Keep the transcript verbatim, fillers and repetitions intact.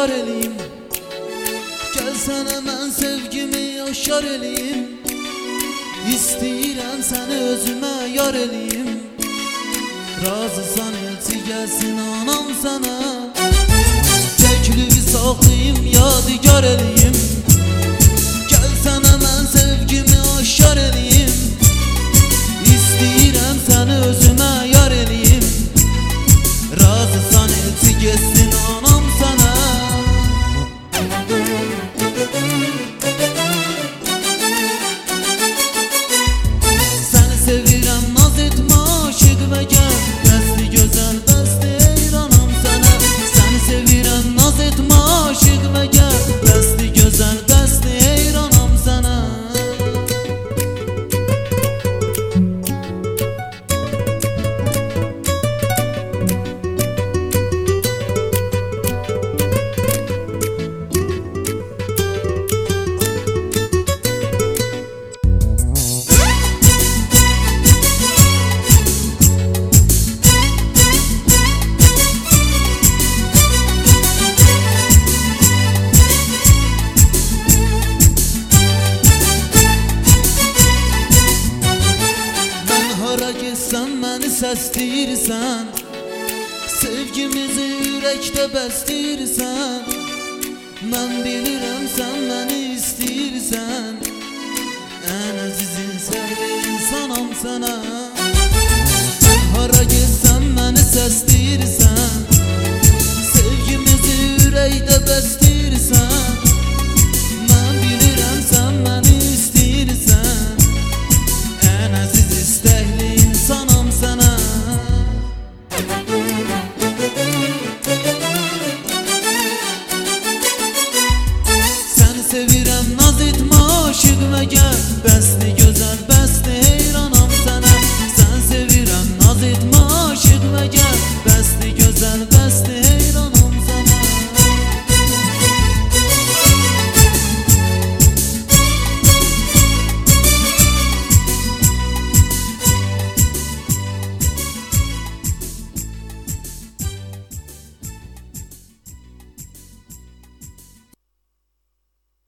yadigar eləyim. Gəl sənə mən sevgimi yaşar eləyim. İstəyirəm səni özümə yar eləyim. Razısan elçi gəlsin anam sənə. Çəkliyi saxlayım yadigar eləyim. Gəl sənə mən sevgimi aşar eləyim. İstəyirəm səni özümə yar eləyim. Razısan elçi gəlsin anam sənə. Səni sevirəm naz etmə aşıqıma gəl. Bəsli gözəl bəsli ey anam sənə. Səni sevirəm naz etmə aşıqıma gəl. Bəsli gözəl bəsli ey anam sənə. Hara getsəm məni səsləyirsən. Sevgimizi ürəkdə bəsləyirsən. Mən bilirəm sən məni istəyirsən. Ən əzizin səhli insanam sənə. Hara getsəm məni səsləyirsən. Sevgimizi ürəkdə bəsləyirsən.